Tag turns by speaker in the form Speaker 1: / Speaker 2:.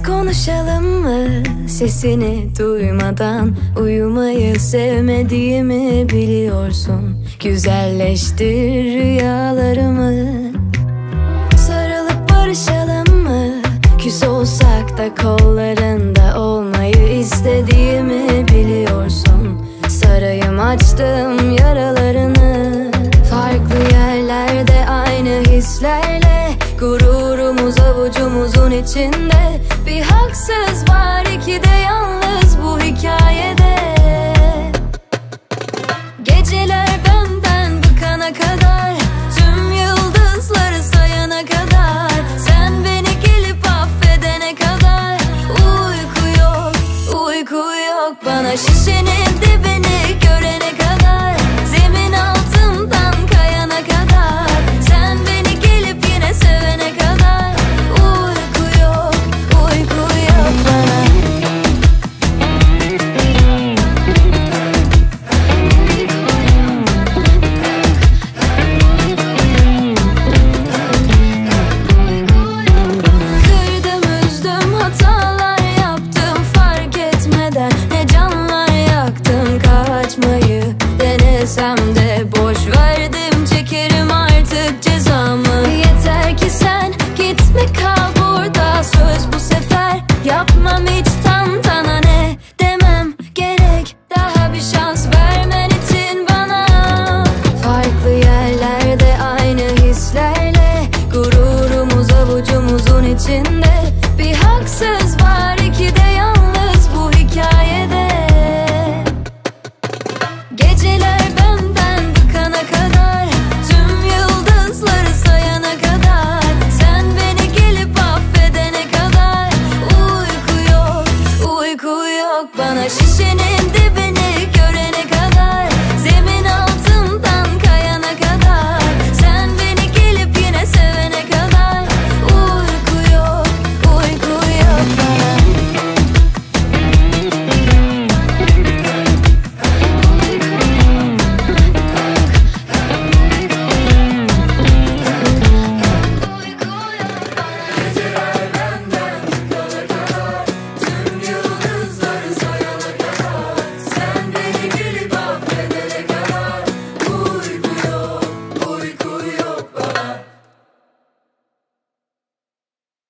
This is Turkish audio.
Speaker 1: konuşalım mı? Sesini duymadan uyumayı sevmediğimi biliyorsun. Güzelleştir rüyalarımı. Sarılıp barışalım mı? Küs olsak da kollarında olmayı istediğimi biliyorsun. Sarayım açtım yaralarını. Farklı yerlerde aynı hislerle, gururumuz avucumuzun içinde. Bir haksız var, iki de yalnız bu hikayede. Geceler benden bıkana kadar, tüm yıldızları sayana kadar, sen beni gelip affedene kadar. Uyku yok, uyku yok, bana şişeni